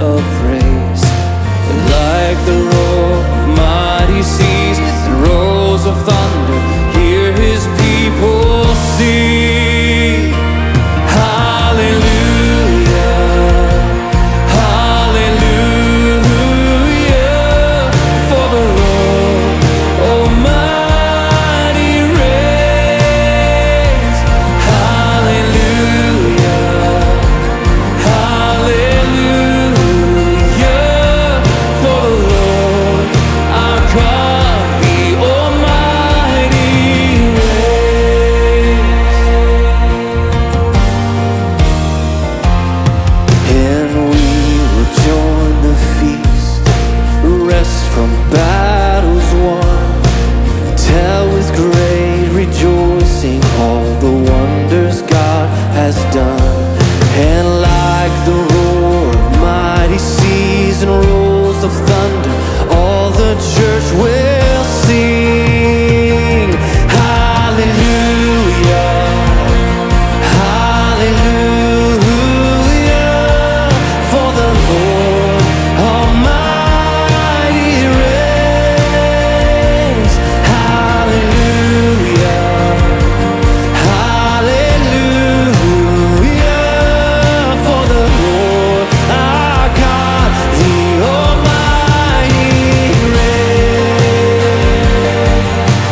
of praise. And like the roar of mighty seas and rolls of thunder, hear his people sing. Hallelujah, hallelujah, for the Lord Almighty reigns. Hallelujah, hallelujah, for the Lord our God, the Almighty reigns. And we will join the feast, rest from battles won, tell with great rejoicing all the wonders God has done. And like the roar of mighty seas and rolls of thunder, all the church will sing. Hallelujah, hallelujah, for the Lord Almighty reigns. Hallelujah, hallelujah, for the Lord our God, the Almighty reigns.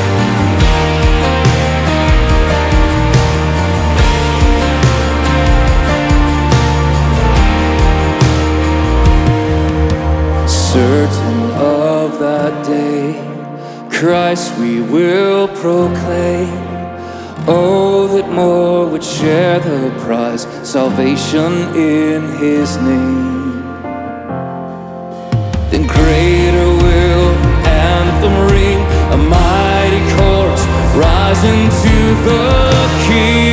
Certain of that day, Christ we will proclaim. Oh, that more would share the prize, salvation in his name. Then greater will the anthem ring, a mighty chorus rising to the King.